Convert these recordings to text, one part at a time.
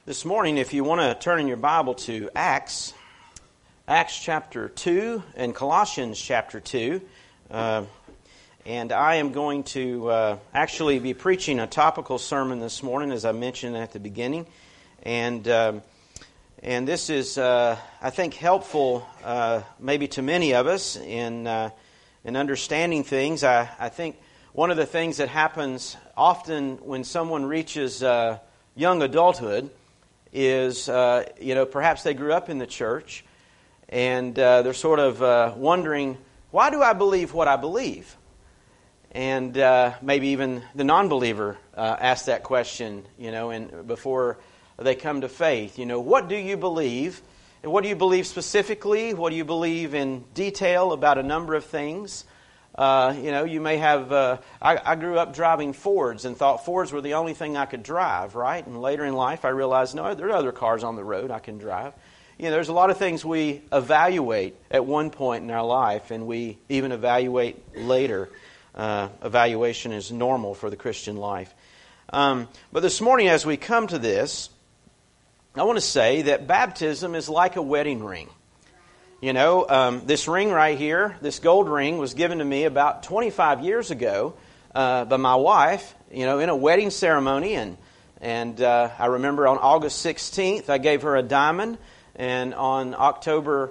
This morning, if you want to turn in your Bible to Acts chapter 2 and Colossians chapter 2, and I am going to actually be preaching a topical sermon this morning, as I mentioned at the beginning, and this is, I think, helpful maybe to many of us in understanding things. I think one of the things that happens often when someone reaches young adulthood is, perhaps they grew up in the church, and they're sort of wondering, why do I believe what I believe? And maybe even the non-believer asks that question, and before they come to faith. What do you believe? And what do you believe specifically? What do you believe in detail about a number of things? You may have, I grew up driving Fords and thought Fords were the only thing I could drive, right? And later in life I realized, no, there are other cars on the road I can drive. There's a lot of things we evaluate at one point in our life, and we even evaluate later. Evaluation is normal for the Christian life. But this morning as we come to this, I want to say that baptism is like a wedding ring. This ring right here, this gold ring, was given to me about 25 years ago by my wife, in a wedding ceremony. And I remember on August 16th, I gave her a diamond. And on October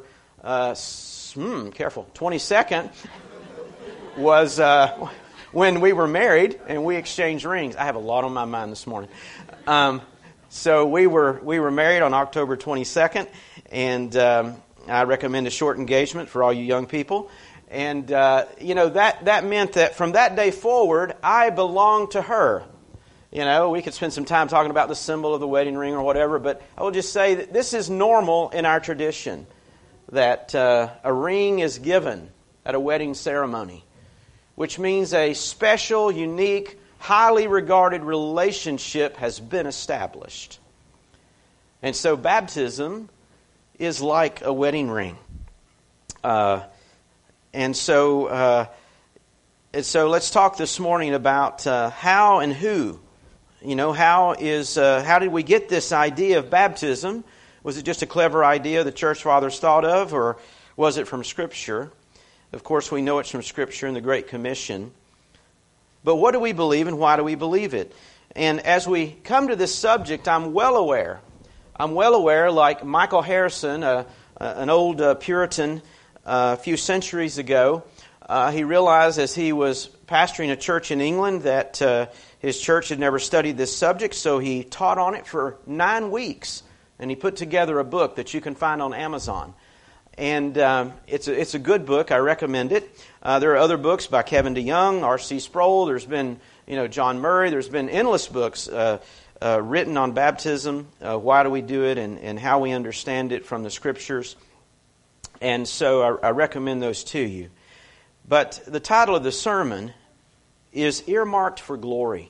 22nd was when we were married and we exchanged rings. I have a lot on my mind this morning. So we were married on October 22nd, and I recommend a short engagement for all you young people. And, that meant that from that day forward, I belonged to her. We could spend some time talking about the symbol of the wedding ring or whatever, but I will just say that this is normal in our tradition, that a ring is given at a wedding ceremony, which means a special, unique, highly regarded relationship has been established. And so baptism is like a wedding ring. And so let's talk this morning about how and who. How did we get this idea of baptism? Was it just a clever idea the church fathers thought of, or was it from Scripture? Of course, we know it's from Scripture in the Great Commission. But what do we believe, and why do we believe it? And as we come to this subject, I'm well aware, like Michael Harrison, an old Puritan a few centuries ago, he realized as he was pastoring a church in England that his church had never studied this subject, so he taught on it for 9 weeks, and he put together a book that you can find on Amazon. And it's a good book. I recommend it. There are other books by Kevin DeYoung, R.C. Sproul. There's been, John Murray. There's been endless books written on baptism, why do we do it, and how we understand it from the Scriptures. And so I recommend those to you. But the title of the sermon is Earmarked for Glory.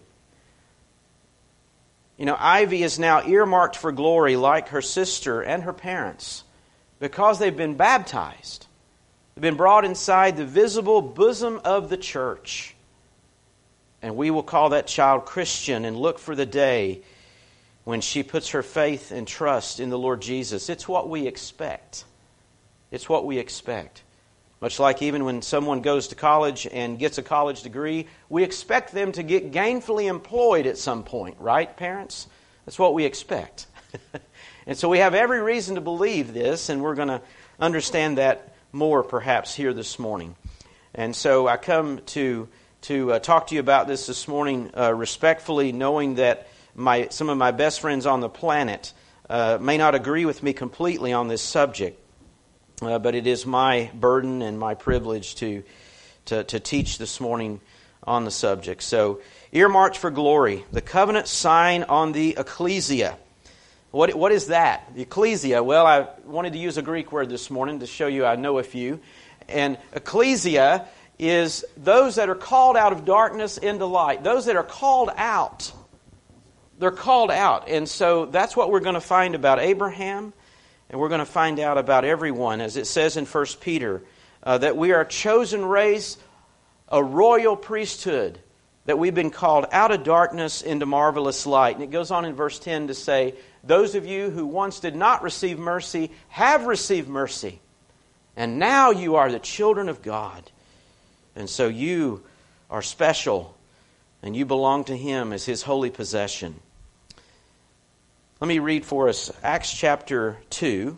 Ivy is now earmarked for glory like her sister and her parents because they've been baptized. They've been brought inside the visible bosom of the church. And we will call that child Christian and look for the day when she puts her faith and trust in the Lord Jesus. It's what we expect. It's what we expect. Much like even when someone goes to college and gets a college degree, we expect them to get gainfully employed at some point, right, parents? That's what we expect. And so we have every reason to believe this, and we're going to understand that more perhaps here this morning. And so I come to talk to you about this morning respectfully, knowing that some of my best friends on the planet may not agree with me completely on this subject. But it is my burden and my privilege to teach this morning on the subject. So, earmarked for glory, the covenant sign on the ecclesia. What is that? The ecclesia. Well, I wanted to use a Greek word this morning to show you I know a few. And ecclesia is those that are called out of darkness into light. Those that are called out. They're called out. And so that's what we're going to find about Abraham. And we're going to find out about everyone, as it says in 1 Peter, that we are a chosen race, a royal priesthood, that we've been called out of darkness into marvelous light. And it goes on in verse 10 to say, those of you who once did not receive mercy have received mercy. And now you are the children of God. And so you are special, and you belong to Him as His holy possession. Let me read for us Acts chapter 2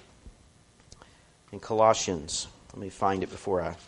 in Colossians. Let me find it before I...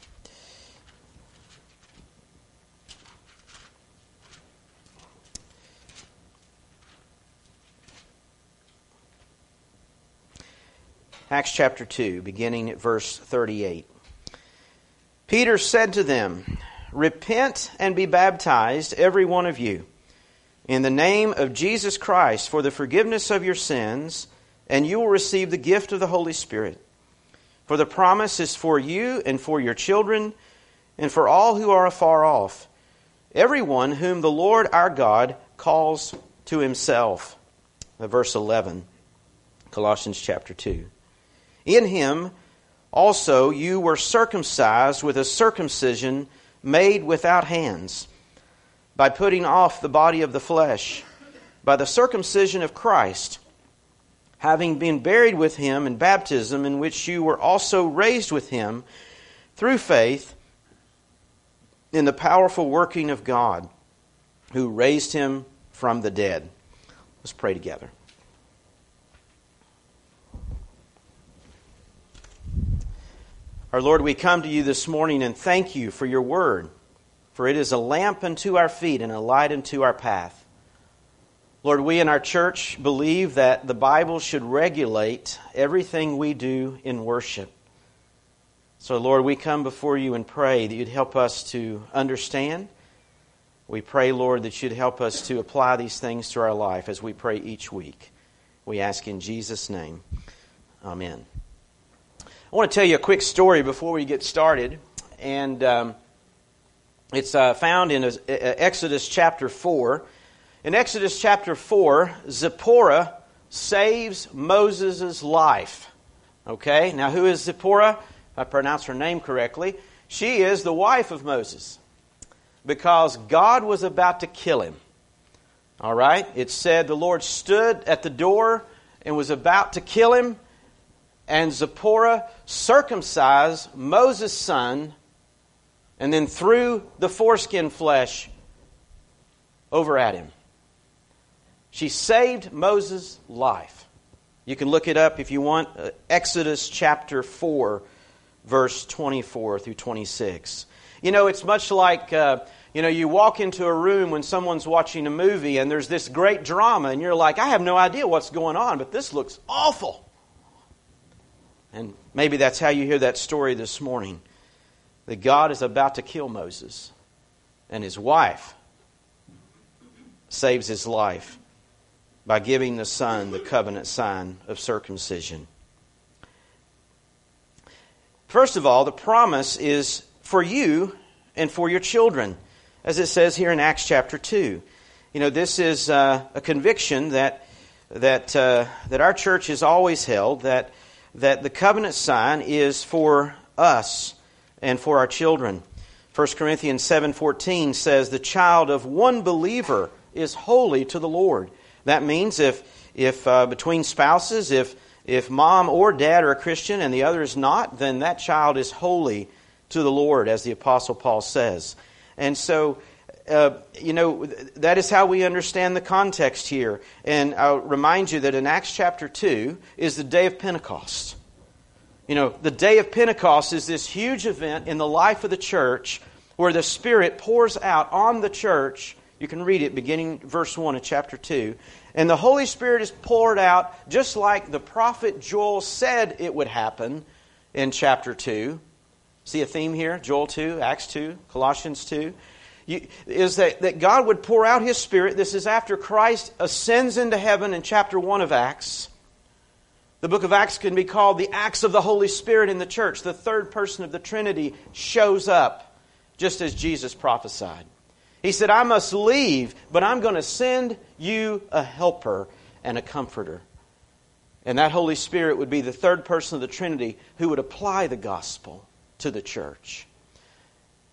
Acts chapter 2, beginning at verse 38. Peter said to them, repent and be baptized, every one of you, in the name of Jesus Christ for the forgiveness of your sins, and you will receive the gift of the Holy Spirit. For the promise is for you and for your children and for all who are afar off, everyone whom the Lord our God calls to Himself. Verse 11, Colossians chapter 2. In Him also you were circumcised with a circumcision made without hands, by putting off the body of the flesh, by the circumcision of Christ, having been buried with Him in baptism, in which you were also raised with Him through faith in the powerful working of God, who raised Him from the dead. Let's pray together. Our Lord, we come to You this morning and thank You for Your word, for it is a lamp unto our feet and a light unto our path. Lord, we in our church believe that the Bible should regulate everything we do in worship. So, Lord, we come before You and pray that You'd help us to understand. We pray, Lord, that You'd help us to apply these things to our life as we pray each week. We ask in Jesus' name. Amen. I want to tell you a quick story before we get started, and it's found in Exodus chapter 4. In Exodus chapter 4, Zipporah saves Moses' life. Okay, now who is Zipporah? If I pronounce her name correctly, she is the wife of Moses, because God was about to kill him. All right, it said the Lord stood at the door and was about to kill him, and Zipporah circumcised Moses' son and then threw the foreskin flesh over at him. She saved Moses' life. You can look it up if you want. Exodus chapter 4, verse 24 through 26. You know, it's much like, you walk into a room when someone's watching a movie and there's this great drama and you're like, I have no idea what's going on, but this looks awful. And maybe that's how you hear that story this morning. That God is about to kill Moses. And his wife saves his life by giving the son the covenant sign of circumcision. First of all, the promise is for you and for your children, as it says here in Acts chapter 2. You know, this is a conviction that our church has always held, that the covenant sign is for us and for our children. 1 Corinthians 7:14 says, the child of one believer is holy to the Lord. That means if between spouses, if mom or dad are a Christian and the other is not, then that child is holy to the Lord, as the Apostle Paul says. And so, that is how we understand the context here. And I'll remind you that in Acts chapter 2 is the day of Pentecost. You know, the day of Pentecost is this huge event in the life of the church where the Spirit pours out on the church. You can read it beginning verse 1 of chapter 2. And the Holy Spirit is poured out just like the prophet Joel said it would happen in chapter 2. See a theme here? Joel 2, Acts 2, Colossians 2. Is that God would pour out His Spirit. This is after Christ ascends into heaven in chapter 1 of Acts. The book of Acts can be called the Acts of the Holy Spirit in the church. The third person of the Trinity shows up just as Jesus prophesied. He said, I must leave, but I'm going to send you a helper and a comforter. And that Holy Spirit would be the third person of the Trinity who would apply the gospel to the church.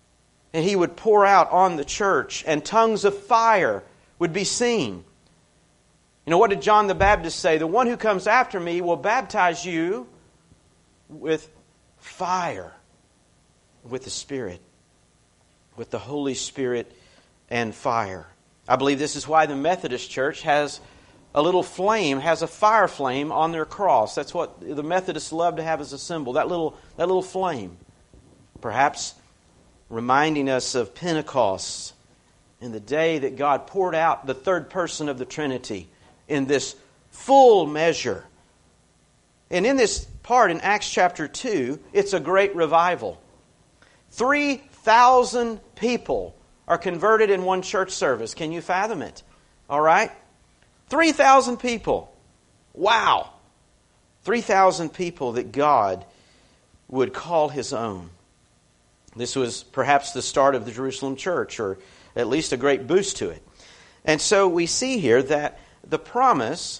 and He would pour out on the church, and tongues of fire would be seen. You know, what did John the Baptist say? The one who comes after me will baptize you with fire, with the Spirit, with the Holy Spirit and fire. I believe this is why the Methodist Church has a little flame, has a fire flame on their cross. That's what the Methodists love to have as a symbol, that little flame. Perhaps reminding us of Pentecost, in the day that God poured out the third person of the Trinity in this full measure. And in this part in Acts chapter 2, it's a great revival. 3,000 people are converted in one church service. Can you fathom it? All right? 3,000 people. Wow! 3,000 people that God would call His own. This was perhaps the start of the Jerusalem church, or at least a great boost to it. And so we see here that the promise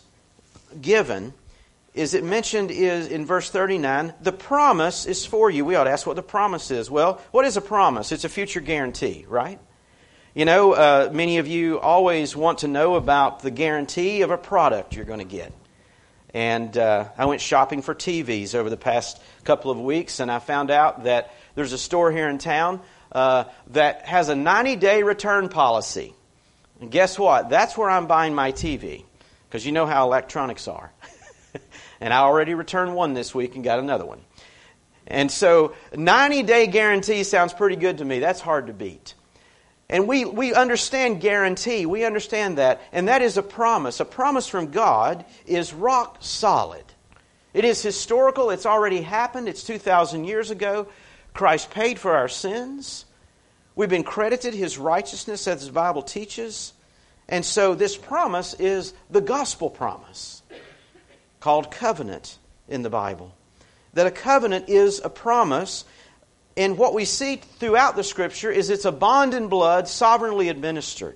given is it mentioned is in verse 39, the promise is for you. We ought to ask what the promise is. Well, what is a promise? It's a future guarantee, right? You know, many of you always want to know about the guarantee of a product you're going to get. And I went shopping for TVs over the past couple of weeks, and I found out that there's a store here in town that has a 90-day return policy. And guess what? That's where I'm buying my TV, because you know how electronics are. And I already returned one this week and got another one. And so 90-day guarantee sounds pretty good to me. That's hard to beat. And we understand guarantee. We understand that. And that is a promise. A promise from God is rock solid. It is historical. It's already happened. It's 2,000 years ago. Christ paid for our sins. We've been credited His righteousness as the Bible teaches. And so this promise is the gospel promise, called covenant in the Bible. That a covenant is a promise. And what we see throughout the Scripture is it's a bond in blood sovereignly administered.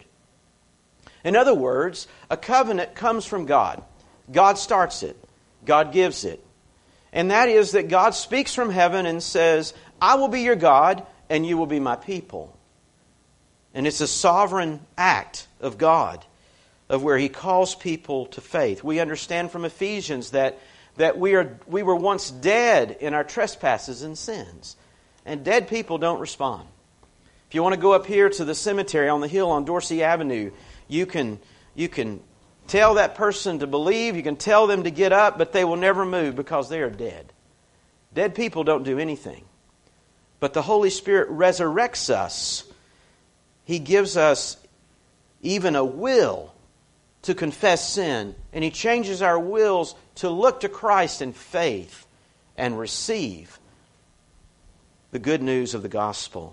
In other words, a covenant comes from God. God starts it. God gives it. And that is that God speaks from heaven and says, I will be your God and you will be my people. And it's a sovereign act of God, of where He calls people to faith. We understand from Ephesians that we were once dead in our trespasses and sins. And dead people don't respond. If you want to go up here to the cemetery on the hill on Dorsey Avenue, you can tell that person to believe, you can tell them to get up, but they will never move because they are dead. Dead people don't do anything. But the Holy Spirit resurrects us. He gives us even a will to confess sin, and He changes our wills to look to Christ in faith and receive the good news of the gospel.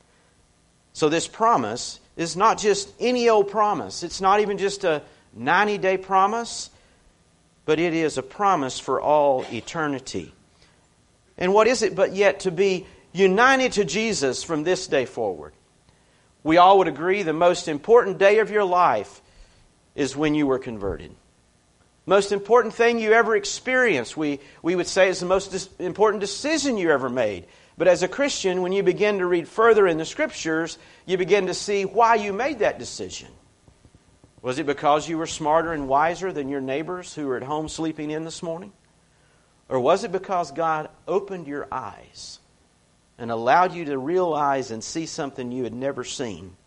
So this promise is not just any old promise. It's not even just a 90-day promise, but it is a promise for all eternity. And what is it but yet to be united to Jesus from this day forward? We all would agree the most important day of your life is when you were converted. Most important thing you ever experienced, we would say, is the most important decision you ever made. But as a Christian, when you begin to read further in the Scriptures, you begin to see why you made that decision. Was it because you were smarter and wiser than your neighbors who were at home sleeping in this morning? Or was it because God opened your eyes and allowed you to realize and see something you had never seen?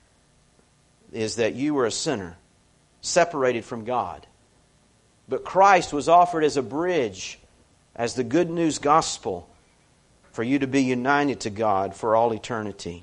Is that you were a sinner, separated from God. But Christ was offered as a bridge, as the good news gospel, for you to be united to God for all eternity.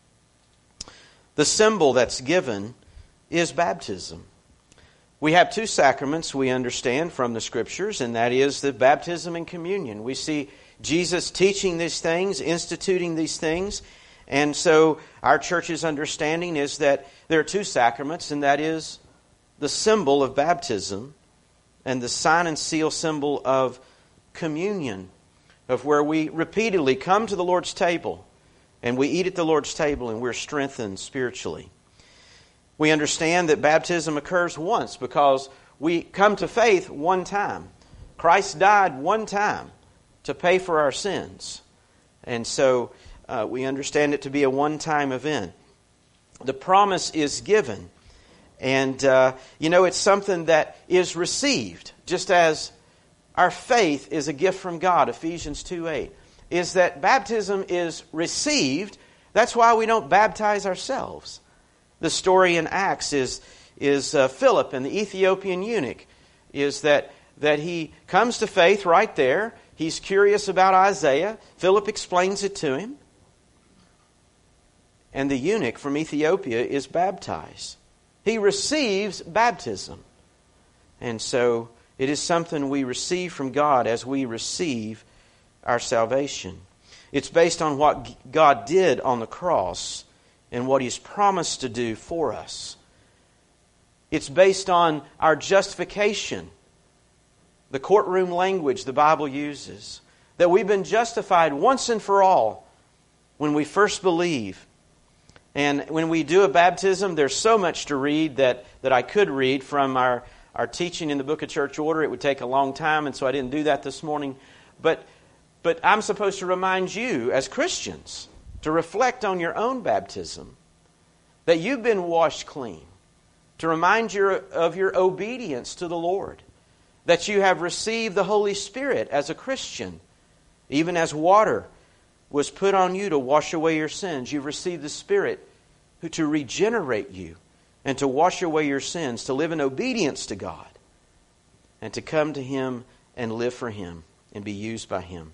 The symbol that's given is baptism. We have two sacraments we understand from the Scriptures, and that is the baptism and communion. We see Jesus teaching these things, instituting these things, and so our church's understanding is that there are two sacraments, and that is the symbol of baptism and the sign and seal symbol of communion, of where we repeatedly come to the Lord's table and we eat at the Lord's table and we're strengthened spiritually. We understand that baptism occurs once because we come to faith one time. Christ died one time to pay for our sins. And so We understand it to be a one-time event. The promise is given. And, it's something that is received, just as our faith is a gift from God, Ephesians 2:8, is that baptism is received. That's why we don't baptize ourselves. The story in Acts is Philip and the Ethiopian eunuch, is that he comes to faith right there. He's curious about Isaiah. Philip explains it to him. And the eunuch from Ethiopia is baptized. He receives baptism. And so it is something we receive from God as we receive our salvation. It's based on what God did on the cross and what He's promised to do for us. It's based on our justification, the courtroom language the Bible uses, that we've been justified once and for all when we first believe. And when we do a baptism, there's so much to read that I could read from our teaching in the Book of Church Order. It would take a long time, and so I didn't do that this morning. But I'm supposed to remind you as Christians to reflect on your own baptism, that you've been washed clean, to remind you of your obedience to the Lord, that you have received the Holy Spirit as a Christian, even as water was put on you to wash away your sins. You've received the Spirit to regenerate you and to wash away your sins, to live in obedience to God, and to come to Him and live for Him and be used by Him.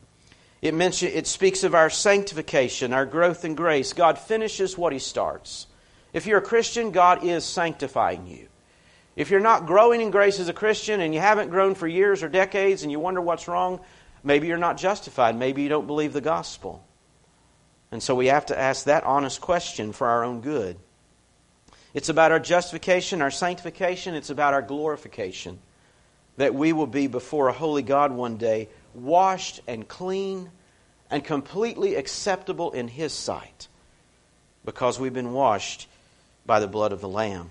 It speaks of our sanctification, our growth in grace. God finishes what He starts. If you're a Christian, God is sanctifying you. If you're not growing in grace as a Christian and you haven't grown for years or decades and you wonder what's wrong, maybe you're not justified. Maybe you don't believe the gospel. And so we have to ask that honest question for our own good. It's about our justification, our sanctification. It's about our glorification. That we will be before a holy God one day, washed and clean and completely acceptable in His sight, because we've been washed by the blood of the Lamb.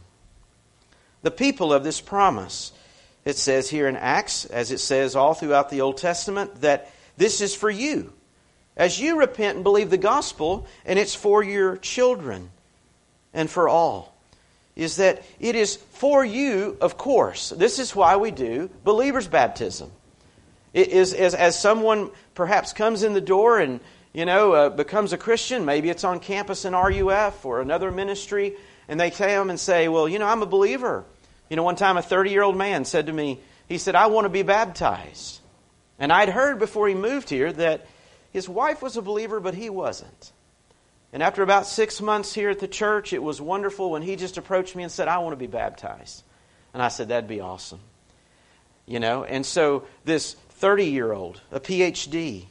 The people of this promise, it says here in Acts, as it says all throughout the Old Testament, that this is for you. As you repent and believe the gospel, and it's for your children and for all. Is that it is for you, of course. This is why we do believer's baptism. It is as someone perhaps comes in the door and becomes a Christian. Maybe it's on campus in RUF or another ministry, and they come and say, well, I'm a believer. One time a 30-year-old man said to me, he said, I want to be baptized. And I'd heard before he moved here that his wife was a believer, but he wasn't. And after about 6 months here at the church, it was wonderful when he just approached me and said, I want to be baptized. And I said, that'd be awesome. And so this 30-year-old, a PhD,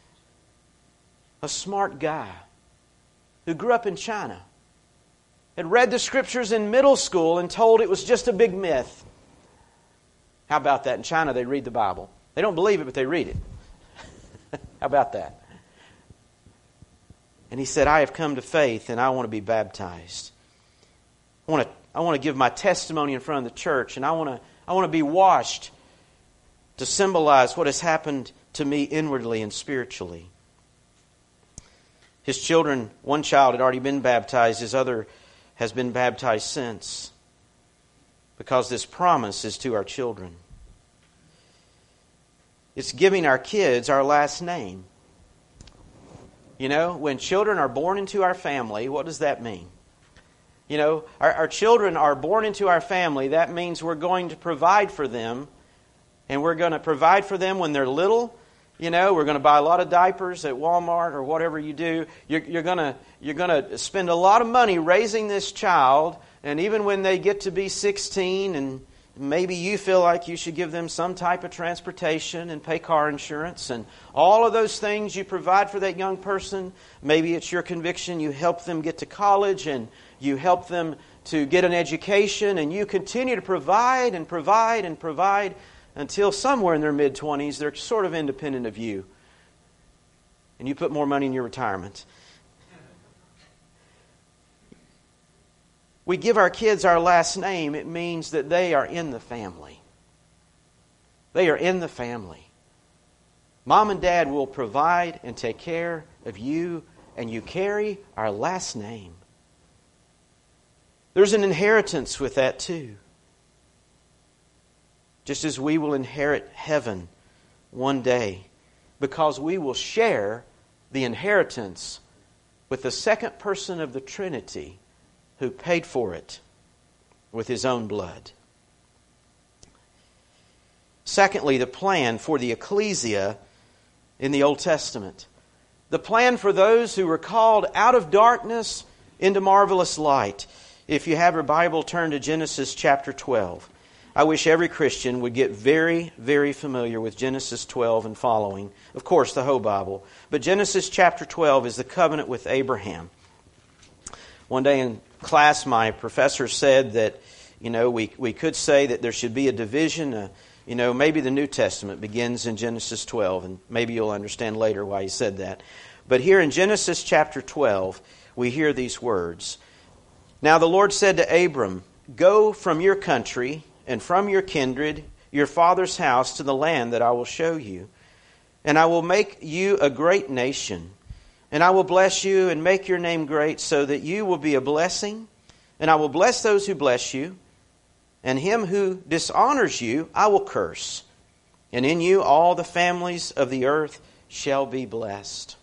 a smart guy who grew up in China, had read the Scriptures in middle school and told it was just a big myth. How about that? In China, they read the Bible. They don't believe it, but they read it. How about that? And he said, I have come to faith and I want to be baptized. I want to give my testimony in front of the church, and I want to be washed to symbolize what has happened to me inwardly and spiritually. His children, one child had already been baptized, his other has been baptized since, because this promise is to our children. It's giving our kids our last name. When children are born into our family, what does that mean? Our children are born into our family. That means we're going to provide for them. And we're going to provide for them when they're little. We're going to buy a lot of diapers at Walmart or whatever you do. You're going to spend a lot of money raising this child. And even when they get to be 16 and maybe you feel like you should give them some type of transportation and pay car insurance and all of those things you provide for that young person. Maybe it's your conviction you help them get to college and you help them to get an education, and you continue to provide and provide and provide until somewhere in their mid-20s they're sort of independent of you. And you put more money in your retirement. We give our kids our last name, it means that they are in the family. They are in the family. Mom and Dad will provide and take care of you and you carry our last name. There's an inheritance with that too. Just as we will inherit heaven one day, because we will share the inheritance with the second person of the Trinity who paid for it with His own blood. Secondly, the plan for the ecclesia in the Old Testament. The plan for those who were called out of darkness into marvelous light. If you have your Bible, turn to Genesis chapter 12. I wish every Christian would get very, very familiar with Genesis 12 and following. Of course, the whole Bible. But Genesis chapter 12 is the covenant with Abraham. One day in class, my professor said that, we could say that there should be a division. Maybe the New Testament begins in Genesis 12, and maybe you'll understand later why he said that. But here in Genesis chapter 12, we hear these words. Now the Lord said to Abram, "Go from your country and from your kindred, your father's house, to the land that I will show you. And I will make you a great nation. And I will bless you and make your name great, so that you will be a blessing. And I will bless those who bless you. And him who dishonors you, I will curse. And in you all the families of the earth shall be blessed."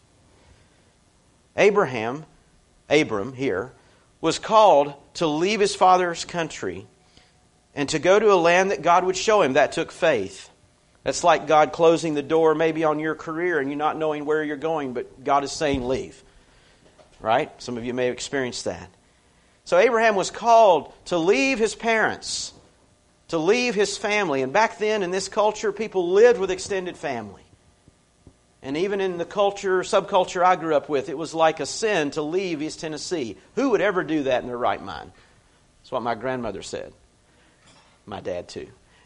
Abram here, was called to leave his father's country and to go to a land that God would show him. That took faith. That's like God closing the door maybe on your career and you not knowing where you're going, but God is saying leave. Right? Some of you may have experienced that. So Abraham was called to leave his parents, to leave his family. And back then in this culture, people lived with extended family. And even in the subculture I grew up with, it was like a sin to leave East Tennessee. Who would ever do that in their right mind? That's what my grandmother said. My dad too.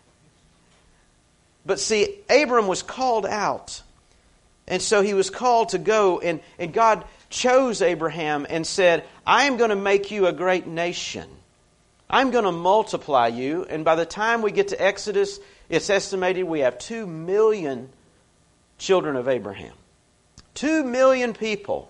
But see, Abram was called out. And so he was called to go. And God chose Abraham and said, "I am going to make you a great nation. I'm going to multiply you." And by the time we get to Exodus, it's estimated we have 2 million children of Abraham. 2 million people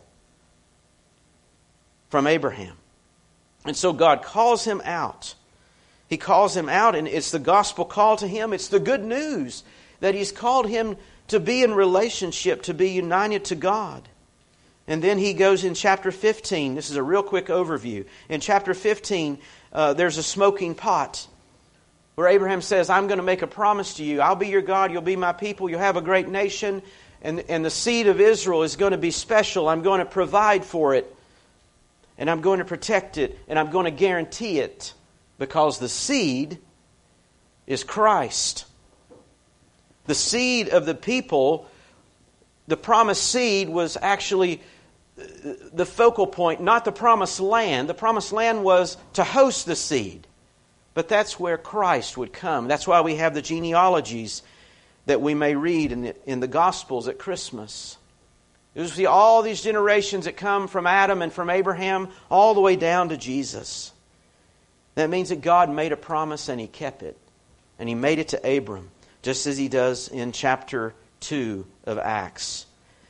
from Abraham. And so God calls him out. He calls him out, and it's the gospel call to him. It's the good news that He's called him to be in relationship, to be united to God. And then he goes in chapter 15. This is a real quick overview. In chapter 15, there's a smoking pot where Abraham says, "I'm going to make a promise to you. I'll be your God. You'll be my people. You'll have a great nation. And the seed of Israel is going to be special. I'm going to provide for it. And I'm going to protect it. And I'm going to guarantee it. Because the seed is Christ." The seed of the people, the promised seed, was actually the focal point, not the promised land. The promised land was to host the seed. But that's where Christ would come. That's why we have the genealogies that we may read in the Gospels at Christmas. You see all these generations that come from Adam and from Abraham all the way down to Jesus. That means that God made a promise and He kept it. And He made it to Abram, just as He does in chapter 2 of Acts.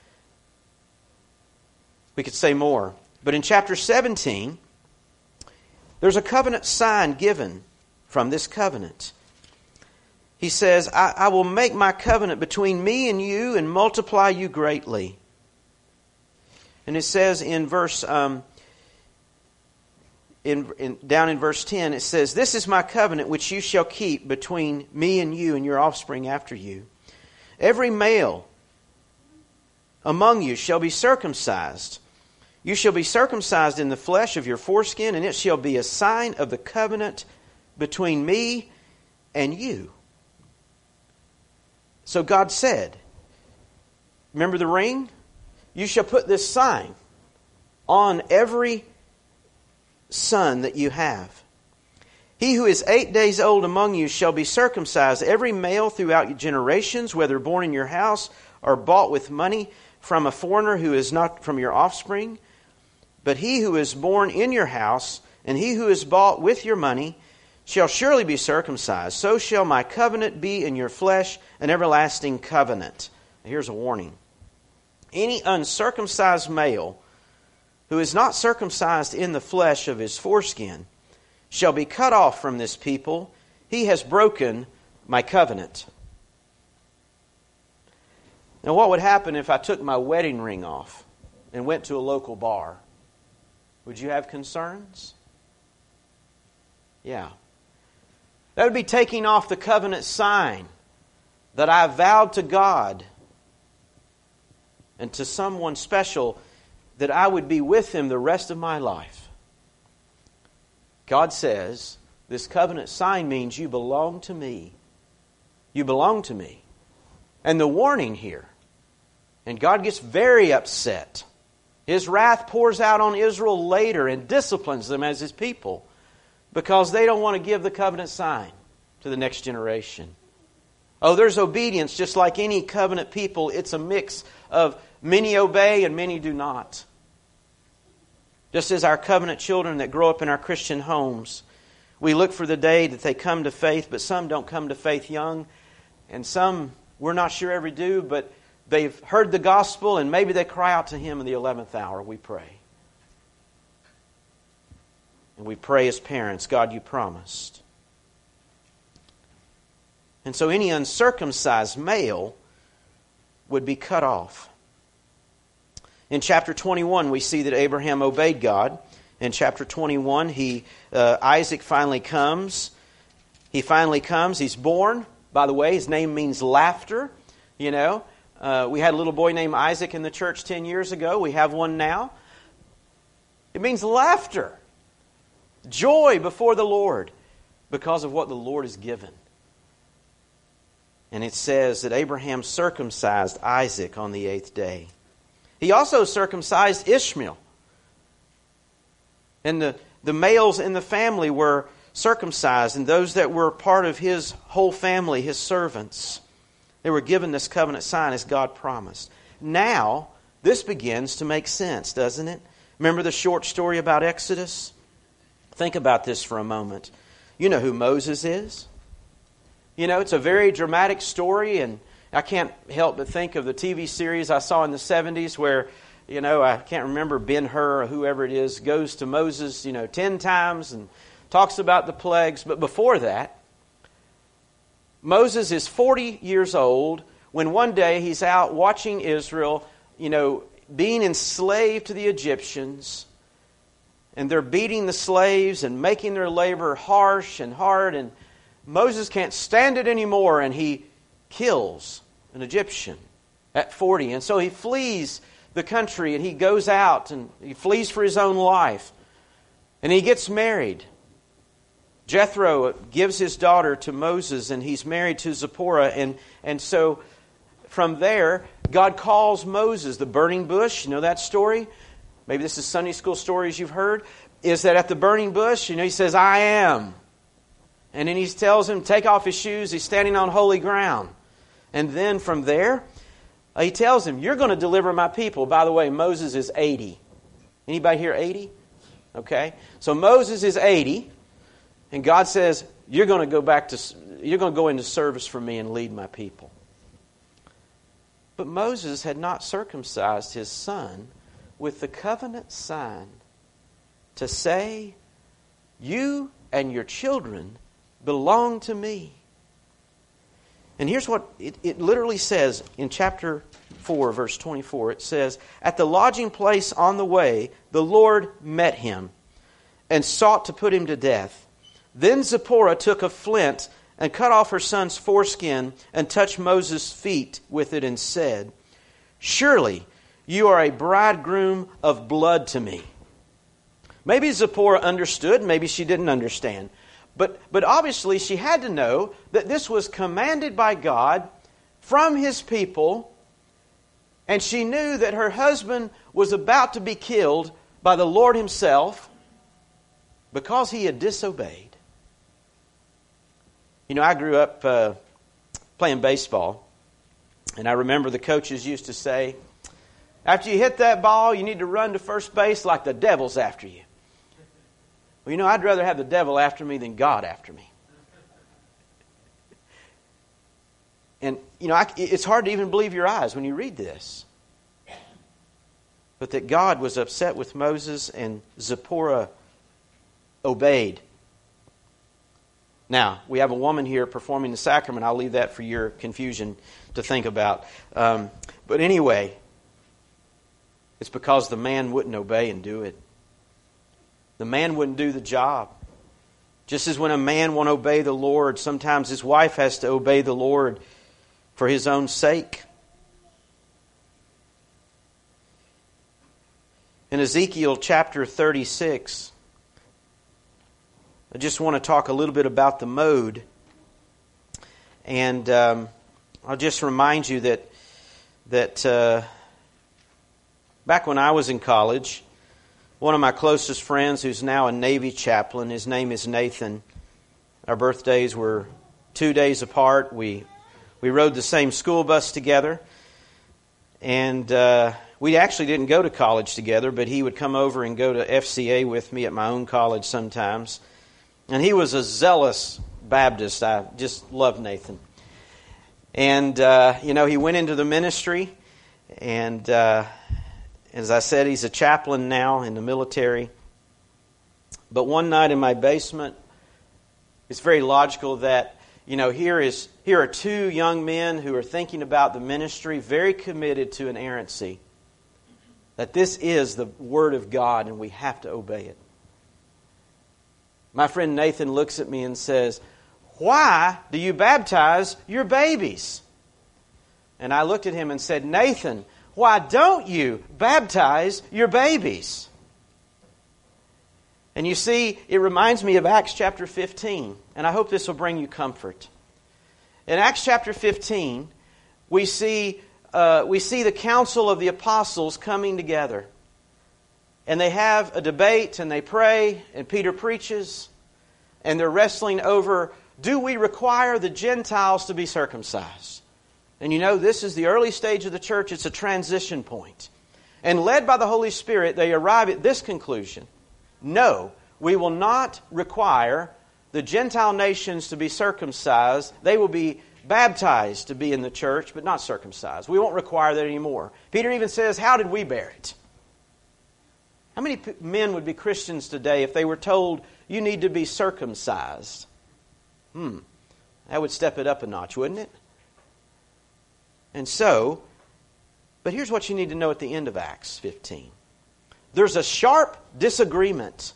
We could say more. But in chapter 17, there's a covenant sign given from this covenant. He says, I will make my covenant between me and you and multiply you greatly. And it says in verse down in verse 10, it says, "This is my covenant which you shall keep between me and you and your offspring after you. Every male among you shall be circumcised. You shall be circumcised in the flesh of your foreskin, and it shall be a sign of the covenant between me and you." So God said, remember the ring? You shall put this sign on every son that you have. He who is 8 days old among you shall be circumcised, every male throughout your generations, whether born in your house or bought with money from a foreigner who is not from your offspring. But he who is born in your house, and he who is bought with your money, shall surely be circumcised. So shall my covenant be in your flesh, an everlasting covenant. Here's a warning. Any uncircumcised male who is not circumcised in the flesh of his foreskin, shall be cut off from this people. He has broken my covenant. Now, what would happen if I took my wedding ring off and went to a local bar? Would you have concerns? Yeah. That would be taking off the covenant sign that I vowed to God and to someone special that I would be with him the rest of my life. God says, this covenant sign means you belong to me. You belong to me. And the warning here, and God gets very upset. His wrath pours out on Israel later and disciplines them as His people because they don't want to give the covenant sign to the next generation. Oh, there's obedience just like any covenant people. It's a mix of many obey and many do not. Just as our covenant children that grow up in our Christian homes, we look for the day that they come to faith, but some don't come to faith young, and some we're not sure ever do, but they've heard the gospel and maybe they cry out to Him in the 11th hour. We pray. And we pray as parents, God, you promised. And so any uncircumcised male would be cut off. In chapter 21, we see that Abraham obeyed God. In chapter 21, Isaac finally comes. He finally comes. He's born. By the way, his name means laughter. You know, we had a little boy named Isaac in the church 10 years ago. We have one now. It means laughter. Joy before the Lord because of what the Lord has given. And it says that Abraham circumcised Isaac on the 8th day. He also circumcised Ishmael. And the males in the family were circumcised, and those that were part of his whole family, his servants, they were given this covenant sign as God promised. Now, this begins to make sense, doesn't it? Remember the short story about Exodus? Think about this for a moment. You know who Moses is? You know, it's a very dramatic story, and I can't help but think of the TV series I saw in the 70s where, you know, I can't remember, Ben-Hur or whoever it is, goes to Moses, 10 times and talks about the plagues. But before that, Moses is 40 years old when one day he's out watching Israel, being enslaved to the Egyptians. And they're beating the slaves and making their labor harsh and hard. And Moses can't stand it anymore, and he kills an Egyptian at 40. And so he flees the country, and he goes out, and he flees for his own life. And he gets married. Jethro gives his daughter to Moses, and he's married to Zipporah. And so from there, God calls Moses, the burning bush. You know that story? Maybe this is Sunday school stories you've heard. Is that at the burning bush, he says, I am. And then he tells him, take off his shoes. He's standing on holy ground. And then from there, he tells him, you're going to deliver my people. By the way, Moses is 80. Anybody here 80? Okay. So Moses is 80. And God says, you're going to go into service for me and lead my people. But Moses had not circumcised his son with the covenant sign to say, you and your children belong to me. And here's what it literally says in chapter 4, verse 24. It says, at the lodging place on the way, the Lord met him and sought to put him to death. Then Zipporah took a flint and cut off her son's foreskin and touched Moses' feet with it and said, surely you are a bridegroom of blood to me. Maybe Zipporah understood, maybe she didn't understand. But obviously she had to know that this was commanded by God from His people, and she knew that her husband was about to be killed by the Lord Himself because he had disobeyed. I grew up playing baseball, and I remember the coaches used to say, after you hit that ball, you need to run to first base like the devil's after you. Well, I'd rather have the devil after me than God after me. And, it's hard to even believe your eyes when you read this. but that God was upset with Moses and Zipporah obeyed. Now, we have a woman here performing the sacrament. I'll leave that for your confusion to think about. But anyway, it's because the man wouldn't obey and do it. The man wouldn't do the job. Just as when a man won't obey the Lord, sometimes his wife has to obey the Lord for his own sake. In Ezekiel chapter 36, I just want to talk a little bit about the mode. And I'll just remind you that back when I was in college, one of my closest friends who's now a Navy chaplain, his name is Nathan. Our birthdays were 2 days apart. We rode the same school bus together. And we actually didn't go to college together, but he would come over and go to FCA with me at my own college sometimes. And he was a zealous Baptist. I just loved Nathan. And, he went into the ministry. And as I said, he's a chaplain now in the military. But one night in my basement, it's very logical that, here are two young men who are thinking about the ministry, very committed to inerrancy. That this is the Word of God and we have to obey it. My friend Nathan looks at me and says, "Why do you baptize your babies?" And I looked at him and said, "Nathan, why don't you baptize your babies?" And you see, it reminds me of Acts chapter 15. And I hope this will bring you comfort. In Acts chapter 15, we see the council of the apostles coming together. And they have a debate and they pray and Peter preaches. And they're wrestling over, do we require the Gentiles to be circumcised? And this is the early stage of the church. It's a transition point. And led by the Holy Spirit, they arrive at this conclusion. No, we will not require the Gentile nations to be circumcised. They will be baptized to be in the church, but not circumcised. We won't require that anymore. Peter even says, how did we bear it? How many men would be Christians today if they were told, you need to be circumcised? That would step it up a notch, wouldn't it? And so, but here's what you need to know at the end of Acts 15. There's a sharp disagreement.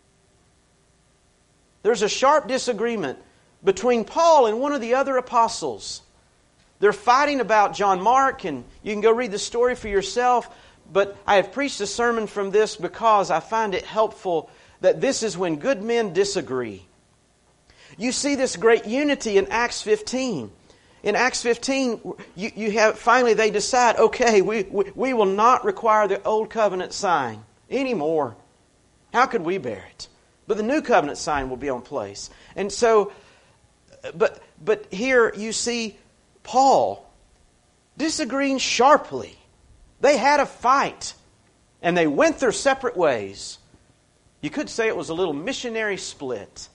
There's a sharp disagreement between Paul and one of the other apostles. They're fighting about John Mark, and you can go read the story for yourself. But I have preached a sermon from this because I find it helpful that this is when good men disagree. You see this great unity in Acts 15. In Acts 15, you have finally they decide, okay, we will not require the old covenant sign anymore. How could we bear it? But the new covenant sign will be on place. And so, but here you see Paul disagreeing sharply. They had a fight, and they went their separate ways. You could say it was a little missionary split.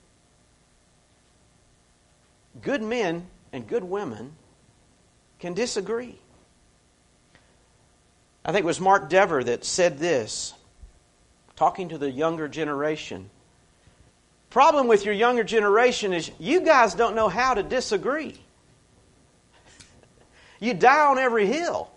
Good men and good women can disagree. I think it was Mark Dever that said this, talking to the younger generation. Problem with your younger generation is you guys don't know how to disagree. You die on every hill.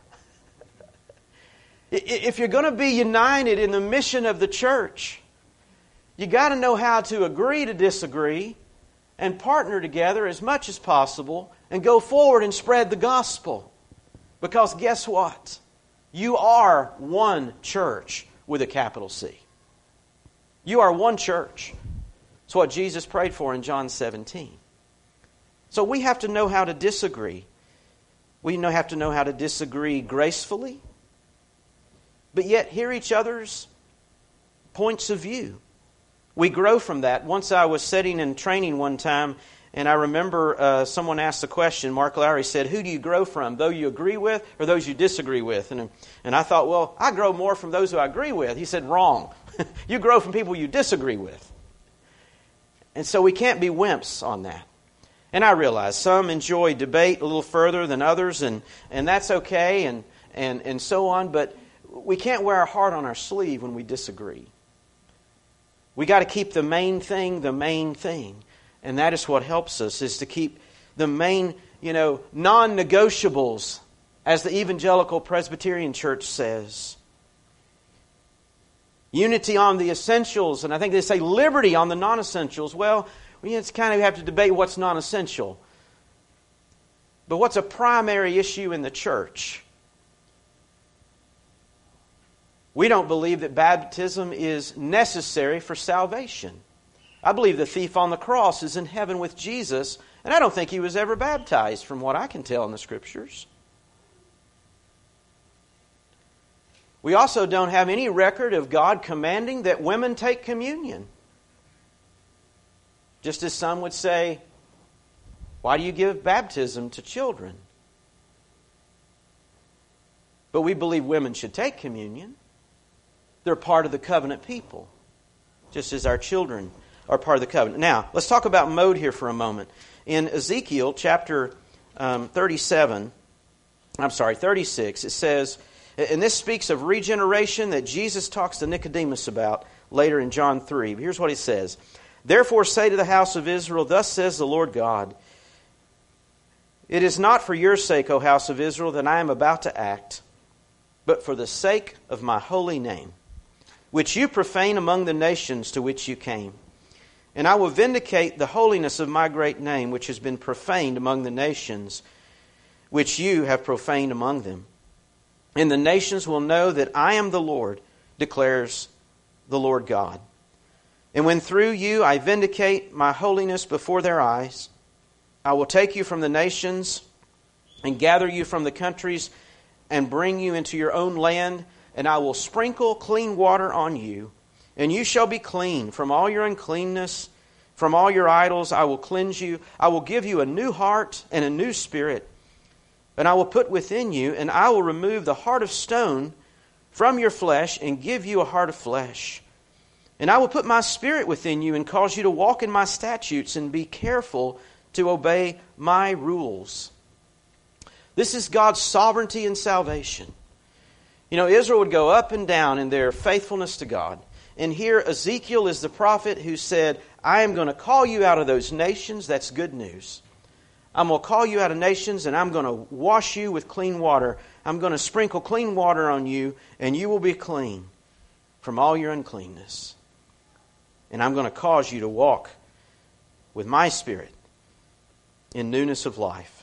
If you're going to be united in the mission of the church, you got to know how to agree to disagree and partner together as much as possible and go forward and spread the gospel. Because guess what? You are one church with a capital C. You are one church. It's what Jesus prayed for in John 17. So we have to know how to disagree. We have to know how to disagree gracefully, but yet hear each other's points of view. We grow from that. Once I was sitting in training one time, and I remember someone asked the question, Mark Lowry said, who do you grow from? Those you agree with or those you disagree with? And I thought, well, I grow more from those who I agree with. He said, wrong. You grow from people you disagree with. And so we can't be wimps on that. And I realize some enjoy debate a little further than others, and that's okay, and so on. But we can't wear our heart on our sleeve when we disagree. We got to keep the main thing the main thing. And that is what helps us, is to keep the main, non-negotiables, as the Evangelical Presbyterian Church says. Unity on the essentials, and I think they say liberty on the non-essentials. Well, we kind of have to debate what's non-essential. But what's a primary issue in the church? We don't believe that baptism is necessary for salvation. I believe the thief on the cross is in heaven with Jesus, and I don't think he was ever baptized, from what I can tell in the Scriptures. We also don't have any record of God commanding that women take communion. Just as some would say, why do you give baptism to children? But we believe women should take communion. They're part of the covenant people, just as our children are part of the covenant. Now, let's talk about mode here for a moment. In Ezekiel chapter 36, it says, and this speaks of regeneration that Jesus talks to Nicodemus about later in John 3. Here's what he says. Therefore say to the house of Israel, thus says the Lord God, it is not for your sake, O house of Israel, that I am about to act, but for the sake of my holy name, which you profane among the nations to which you came. And I will vindicate the holiness of my great name, which has been profaned among the nations, which you have profaned among them. And the nations will know that I am the Lord, declares the Lord God. And when through you I vindicate my holiness before their eyes, I will take you from the nations and gather you from the countries and bring you into your own land, and I will sprinkle clean water on you, and you shall be clean from all your uncleanness, from all your idols I will cleanse you. I will give you a new heart and a new spirit, and I will put within you, and I will remove the heart of stone from your flesh and give you a heart of flesh. And I will put my spirit within you and cause you to walk in my statutes and be careful to obey my rules. This is God's sovereignty and salvation. Israel would go up and down in their faithfulness to God. And here Ezekiel is the prophet who said, I am going to call you out of those nations. That's good news. I'm going to call you out of nations, and I'm going to wash you with clean water. I'm going to sprinkle clean water on you, and you will be clean from all your uncleanness. And I'm going to cause you to walk with my Spirit in newness of life.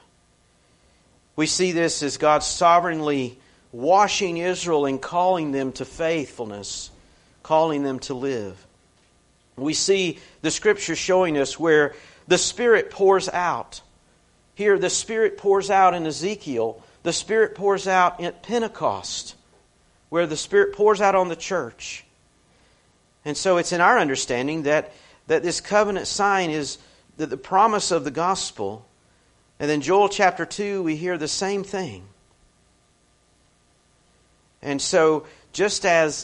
We see this as God sovereignly washing Israel and calling them to faithfulness, calling them to live. We see the Scripture showing us where the Spirit pours out. Here, the Spirit pours out in Ezekiel. The Spirit pours out at Pentecost, where the Spirit pours out on the church. And so it's in our understanding that this covenant sign is the promise of the gospel. And then Joel chapter 2, we hear the same thing. And so just as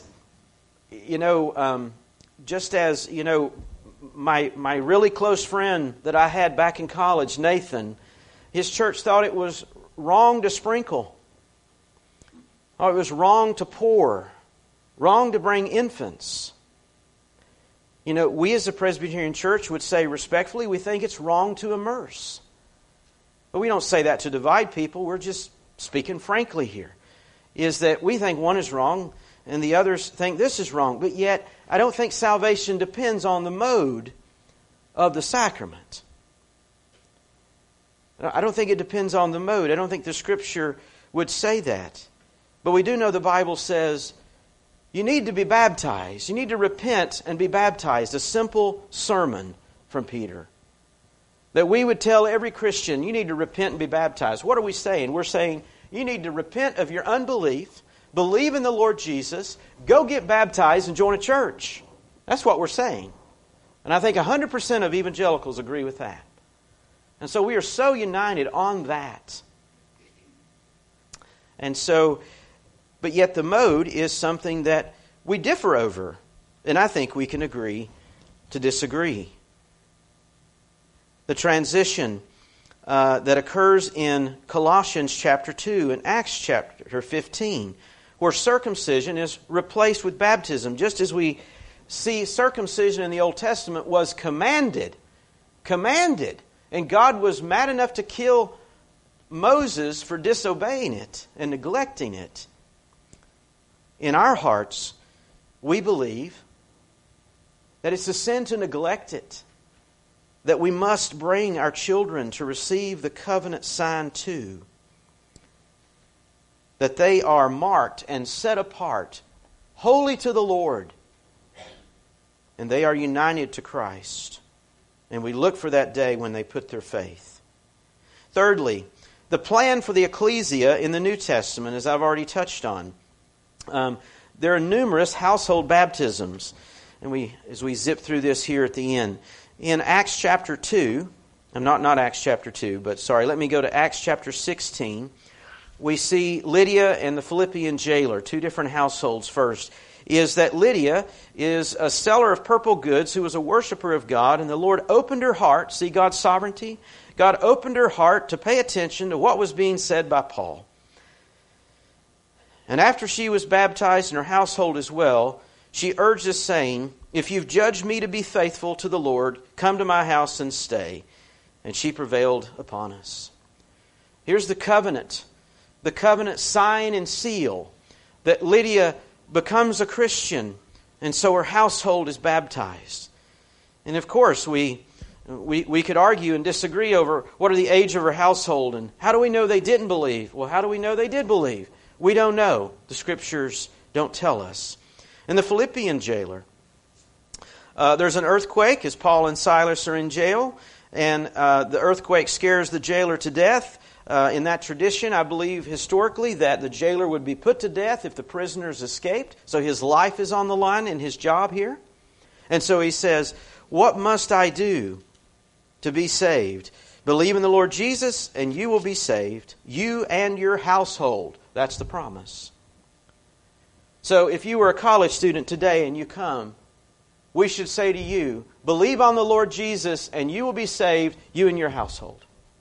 my really close friend that I had back in college, Nathan, his church thought it was wrong to sprinkle. Or it was wrong to pour. Wrong to bring infants. We as a Presbyterian church would say respectfully, we think it's wrong to immerse. But we don't say that to divide people. We're just speaking frankly here. Is that we think one is wrong and the others think this is wrong. But yet, I don't think salvation depends on the mode of the sacrament. I don't think it depends on the mode. I don't think the Scripture would say that. But we do know the Bible says you need to be baptized. You need to repent and be baptized. A simple sermon from Peter. That we would tell every Christian, you need to repent and be baptized. What are we saying? We're saying you need to repent of your unbelief, believe in the Lord Jesus, go get baptized and join a church. That's what we're saying. And I think 100% of evangelicals agree with that. And so we are so united on that. And so, but yet the mode is something that we differ over. And I think we can agree to disagree. The transition that occurs in Colossians chapter 2 and Acts chapter 15, where circumcision is replaced with baptism. Just as we see circumcision in the Old Testament was commanded. And God was mad enough to kill Moses for disobeying it and neglecting it. In our hearts, we believe that it's a sin to neglect it, that we must bring our children to receive the covenant sign too, that they are marked and set apart, holy to the Lord, and they are united to Christ. And we look for that day when they put their faith. Thirdly, the plan for the ecclesia in the New Testament, as I've already touched on. There are numerous household baptisms. And as we zip through this here at the end. In Acts chapter 2, not Acts chapter 2, but let me go to Acts chapter 16. We see Lydia and the Philippian jailer, two different households first. Is that Lydia is a seller of purple goods who was a worshiper of God, and the Lord opened her heart. See God's sovereignty? God opened her heart to pay attention to what was being said by Paul. And after she was baptized in her household as well, she urged us, saying, "If you've judged me to be faithful to the Lord, come to my house and stay." And she prevailed upon us. Here's the covenant sign and seal that Lydia becomes a Christian, and so her household is baptized. And of course, we could argue and disagree over what are the age of her household, and how do we know they didn't believe? Well, how do we know they did believe? We don't know. The Scriptures don't tell us. And the Philippian jailer, there's an earthquake as Paul and Silas are in jail, and the earthquake scares the jailer to death. In that tradition, I believe historically that the jailer would be put to death if the prisoners escaped. So his life is on the line in his job here. And so he says, "What must I do to be saved? Believe in the Lord Jesus and you will be saved, you and your household." That's the promise. So if you were a college student today and you come, we should say to you, believe on the Lord Jesus and you will be saved, you and your household.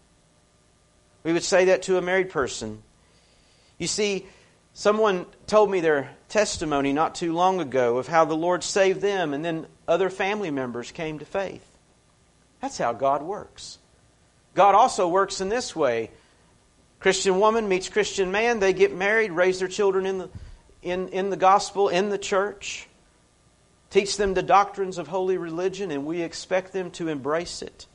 We would say that to a married person. You see, someone told me their testimony not too long ago of how the Lord saved them and then other family members came to faith. That's how God works. God also works in this way. Christian woman meets Christian man, they get married, raise their children in the gospel, in the church, teach them the doctrines of holy religion, and we expect them to embrace it.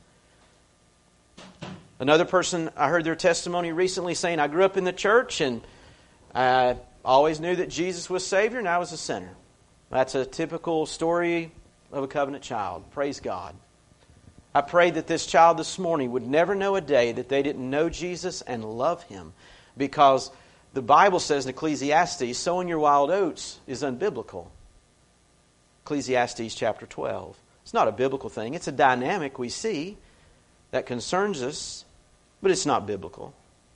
Another person, I heard their testimony recently saying, "I grew up in the church and I always knew that Jesus was Savior and I was a sinner." That's a typical story of a covenant child. Praise God. I pray that this child this morning would never know a day that they didn't know Jesus and love Him, because the Bible says in Ecclesiastes, sowing your wild oats is unbiblical. Ecclesiastes chapter 12. It's not a biblical thing. It's a dynamic we see that concerns us, but it's not biblical.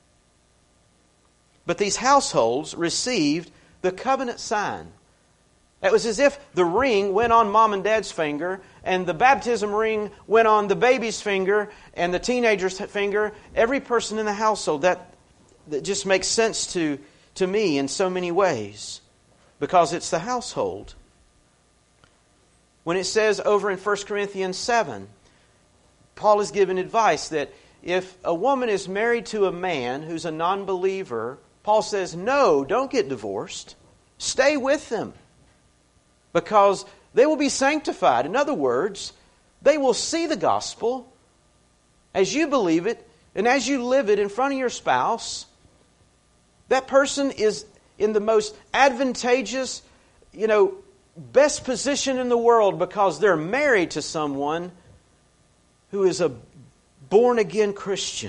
But these households received the covenant sign. It was as if the ring went on mom and dad's finger, and the baptism ring went on the baby's finger, and the teenager's finger. Every person in the household. That just makes sense to me in so many ways, because it's the household. When it says over in 1 Corinthians 7, Paul is giving advice that if a woman is married to a man who's a non-believer, Paul says, no, don't get divorced. Stay with them, because they will be sanctified. In other words, they will see the gospel as you believe it and as you live it in front of your spouse. That person is in the most advantageous, best position in the world, because they're married to someone who is a born-again Christian.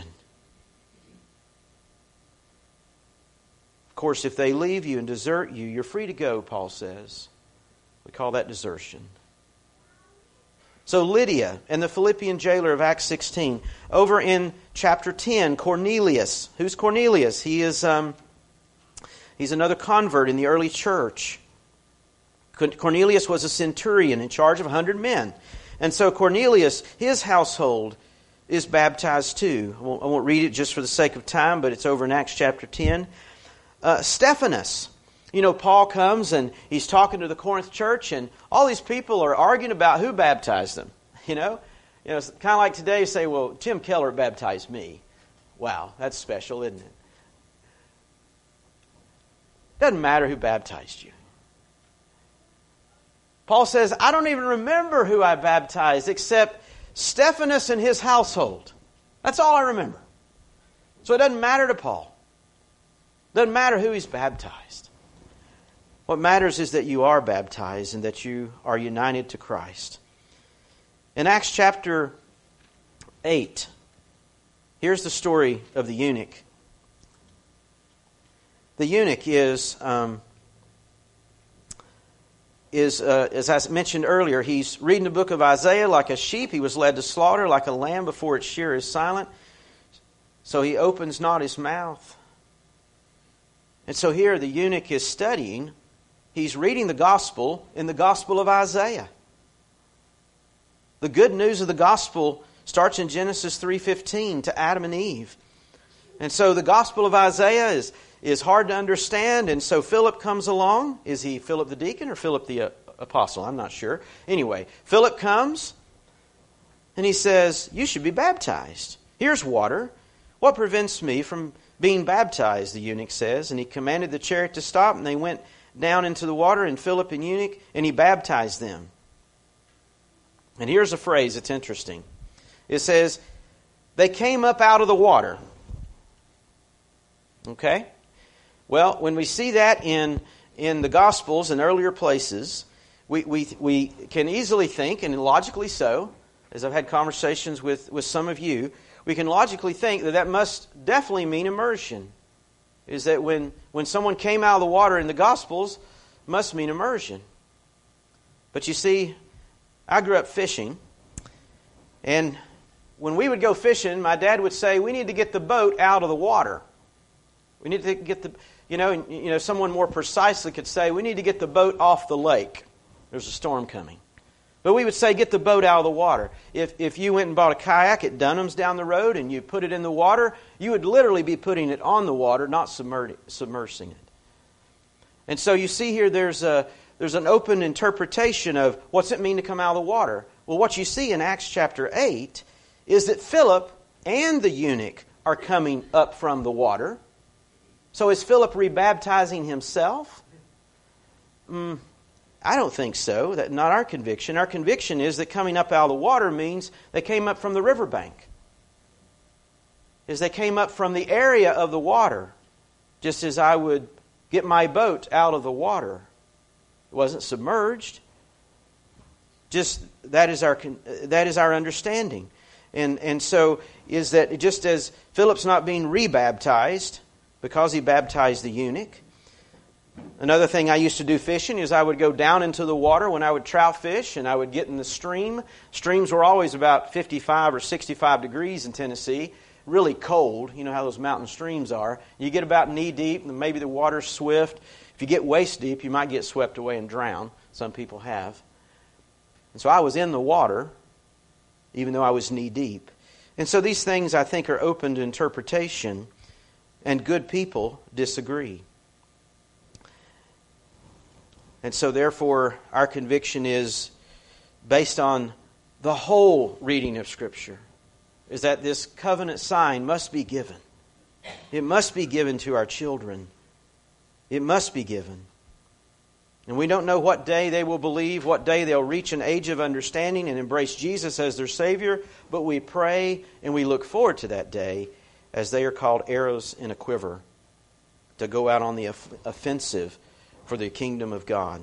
Of course, if they leave you and desert you, you're free to go, Paul says. We call that desertion. So Lydia and the Philippian jailer of Acts 16. Over in chapter 10, Cornelius. Who's Cornelius? He is he's another convert in the early church. Cornelius was a centurion in charge of 100 men. And so Cornelius, his household, is baptized too. I won't read it just for the sake of time, but it's over in Acts chapter 10. Stephanas. Paul comes and he's talking to the Corinth church, and all these people are arguing about who baptized them. It's kind of like today, say, well, Tim Keller baptized me. Wow, that's special, isn't it? Doesn't matter who baptized you. Paul says, I don't even remember who I baptized except Stephanas and his household. That's all I remember. So it doesn't matter to Paul. It doesn't matter who he's baptized. What matters is that you are baptized and that you are united to Christ. In Acts chapter 8, here's the story of the eunuch. The eunuch is as I mentioned earlier, he's reading the book of Isaiah like a sheep. He was led to slaughter like a lamb before its shearer is silent. So he opens not his mouth. And so here the eunuch is studying. He's reading the gospel in the gospel of Isaiah. The good news of the gospel starts in Genesis 3:15 to Adam and Eve. And so the gospel of Isaiah is hard to understand, and so Philip comes along. Is he Philip the deacon or Philip the apostle? I'm not sure. Anyway, Philip comes, and he says, you should be baptized. Here's water. What prevents me from being baptized, the eunuch says. And he commanded the chariot to stop, and they went down into the water, and Philip and eunuch, and he baptized them. And here's a phrase that's interesting. It says, they came up out of the water. Okay? Well, when we see that in the Gospels and earlier places, we can easily think, and logically so, as I've had conversations with some of you, we can logically think that must definitely mean immersion. Is that when someone came out of the water in the Gospels, must mean immersion. But you see, I grew up fishing, and when we would go fishing, my dad would say, we need to get the boat out of the water. We need to get the, someone more precisely could say, we need to get the boat off the lake. There's a storm coming. But we would say, get the boat out of the water. If you went and bought a kayak at Dunham's down the road and you put it in the water, you would literally be putting it on the water, not submersing it. And so you see here there's an open interpretation of what's it mean to come out of the water. Well, what you see in Acts chapter 8 is that Philip and the eunuch are coming up from the water. So is Philip rebaptizing himself? I don't think so. That's not our conviction. Our conviction is that coming up out of the water means they came up from the riverbank. Is they came up from the area of the water, just as I would get my boat out of the water. It wasn't submerged. Just that is our understanding. And so is that just as Philip's not being rebaptized because he baptized the eunuch. Another thing I used to do fishing is I would go down into the water when I would trout fish, and I would get in the stream. Streams were always about 55 or 65 degrees in Tennessee. Really cold. You know how those mountain streams are. You get about knee deep, and maybe the water's swift. If you get waist deep, you might get swept away and drown. Some people have. And so I was in the water, even though I was knee deep. And so these things, I think, are open to interpretation, and good people disagree. And so therefore, our conviction is based on the whole reading of Scripture, is that this covenant sign must be given. It must be given to our children. It must be given. And we don't know what day they will believe, what day they'll reach an age of understanding and embrace Jesus as their Savior, but we pray and we look forward to that day as they are called arrows in a quiver to go out on the offensive for the kingdom of God.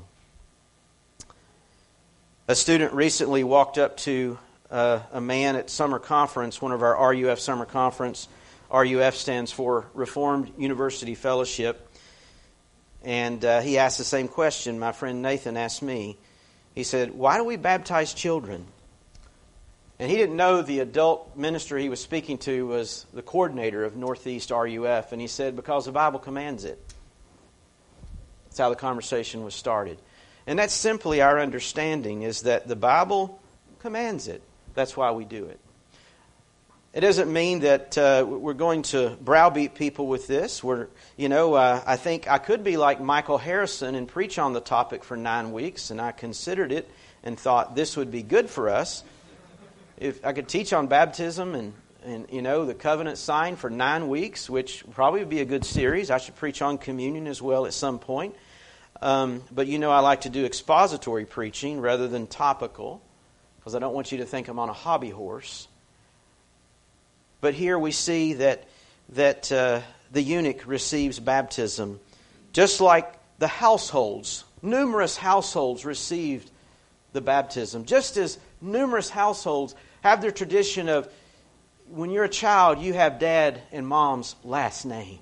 A student recently walked up to a man at summer conference, one of our RUF summer conference. RUF stands for Reformed University Fellowship. And he asked the same question my friend Nathan asked me. He said, why do we baptize children? And he didn't know the adult minister he was speaking to was the coordinator of Northeast RUF. And he said, because the Bible commands it. That's how the conversation was started. And that's simply our understanding, is that the Bible commands it. That's why we do it. It doesn't mean that we're going to browbeat people with this. I think I could be like Michael Harrison and preach on the topic for 9 weeks, and I considered it and thought this would be good for us. If I could teach on baptism and the covenant sign for 9 weeks, which probably would be a good series. I should preach on communion as well at some point. But I like to do expository preaching rather than topical, because I don't want you to think I'm on a hobby horse. But here we see that the eunuch receives baptism, just like the households. Numerous households received the baptism, just as numerous households have their tradition of, when you're a child, you have dad and mom's last name.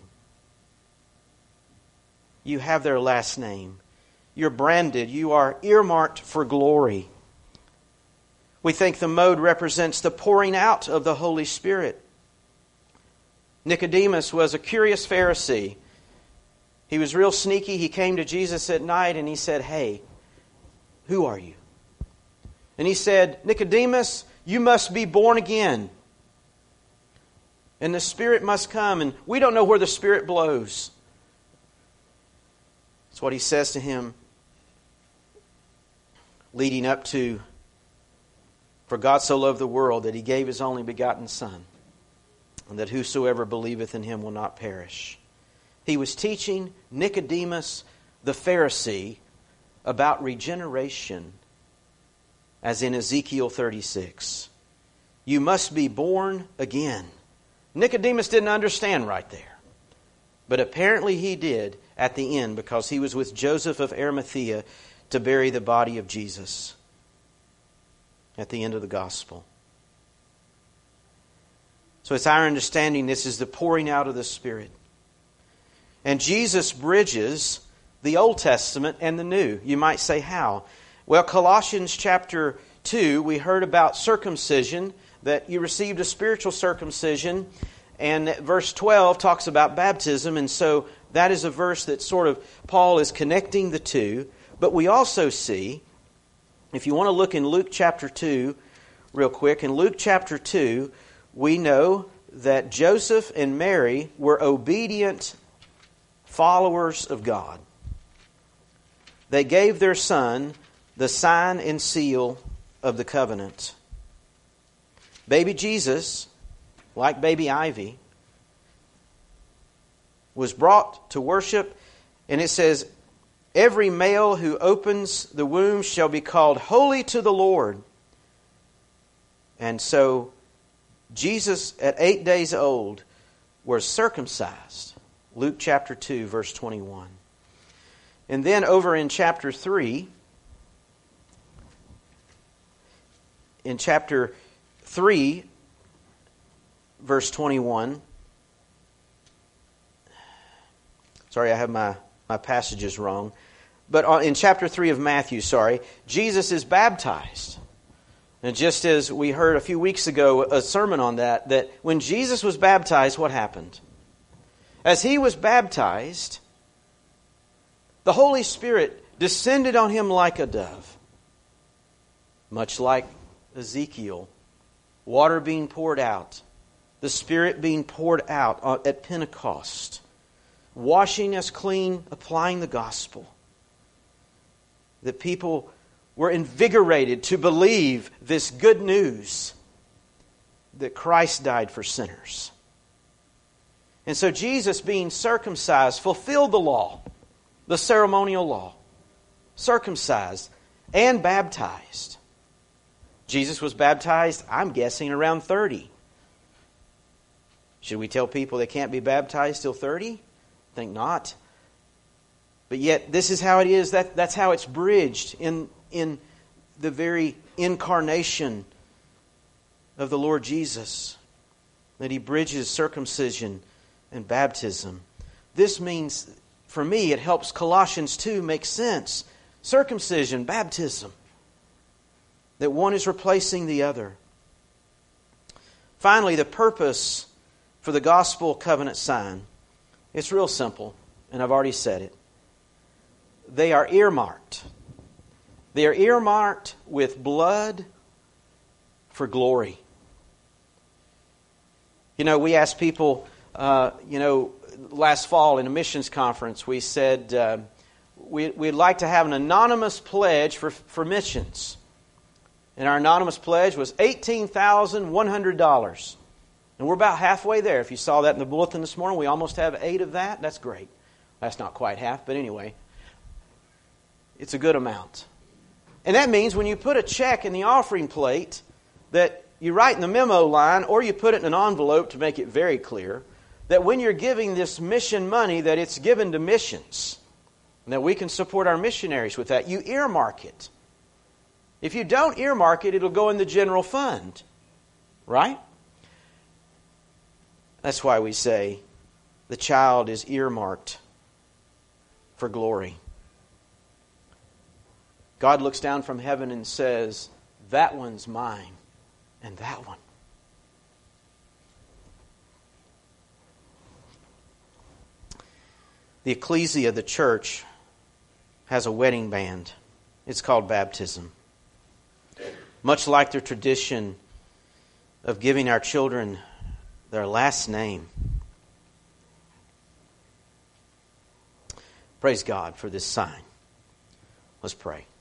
You have their last name. You're branded. You are earmarked for glory. We think the mode represents the pouring out of the Holy Spirit. Nicodemus was a curious Pharisee. He was real sneaky. He came to Jesus at night and he said, "Hey, who are you?" And he said, "Nicodemus, you must be born again. And the Spirit must come." And we don't know where the Spirit blows. That's what he says to him, leading up to, "For God so loved the world that He gave His only begotten Son, and that whosoever believeth in Him will not perish." He was teaching Nicodemus the Pharisee about regeneration, as in Ezekiel 36. You must be born again. Nicodemus didn't understand right there. But apparently he did at the end, because he was with Joseph of Arimathea to bury the body of Jesus at the end of the gospel. So it's our understanding this is the pouring out of the Spirit. And Jesus bridges the Old Testament and the New. You might say, how? Well, Colossians chapter 2, we heard about circumcision, that you received a spiritual circumcision. And verse 12 talks about baptism. And so that is a verse that sort of Paul is connecting the two. But we also see, if you want to look in Luke chapter 2 real quick, in Luke chapter 2, we know that Joseph and Mary were obedient followers of God. They gave their son the sign and seal of the covenant. Baby Jesus, like baby Ivy, was brought to worship, and it says, every male who opens the womb shall be called holy to the Lord. And so Jesus, at 8 days old, was circumcised. Luke chapter 2, verse 21. And then over in chapter 3, in chapter 3, verse 21. Sorry, I have my passages wrong. But in chapter 3 of Matthew, Jesus is baptized. And just as we heard a few weeks ago, a sermon on that when Jesus was baptized, what happened? As He was baptized, the Holy Spirit descended on Him like a dove. Much like Ezekiel, water being poured out, the Spirit being poured out at Pentecost, washing us clean, applying the gospel. That people were invigorated to believe this good news that Christ died for sinners. And so Jesus, being circumcised, fulfilled the law, the ceremonial law, circumcised and baptized. Jesus was baptized, I'm guessing, around 30. Should we tell people they can't be baptized till 30? I think not. But yet, this is how it is. That's how it's bridged in the very incarnation of the Lord Jesus. That He bridges circumcision and baptism. This means, for me, it helps Colossians 2 make sense. Circumcision, baptism. That one is replacing the other. Finally, the purpose for the gospel covenant sign. It's real simple, and I've already said it. They are earmarked. They are earmarked with blood for glory. We asked people, last fall in a missions conference, we said we'd like to have an anonymous pledge for missions. And our anonymous pledge was $18,100. And we're about halfway there. If you saw that in the bulletin this morning, we almost have 8 of that. That's great. That's not quite half, but anyway, it's a good amount. And that means when you put a check in the offering plate that you write in the memo line, or you put it in an envelope to make it very clear, that when you're giving this mission money, that it's given to missions. And that we can support our missionaries with that. You earmark it. If you don't earmark it, it'll go in the general fund. Right? That's why we say the child is earmarked for glory. God looks down from heaven and says, that one's mine, and that one. The ecclesia, the church, has a wedding band. It's called baptism. Much like the tradition of giving our children their last name. Praise God for this sign. Let's pray.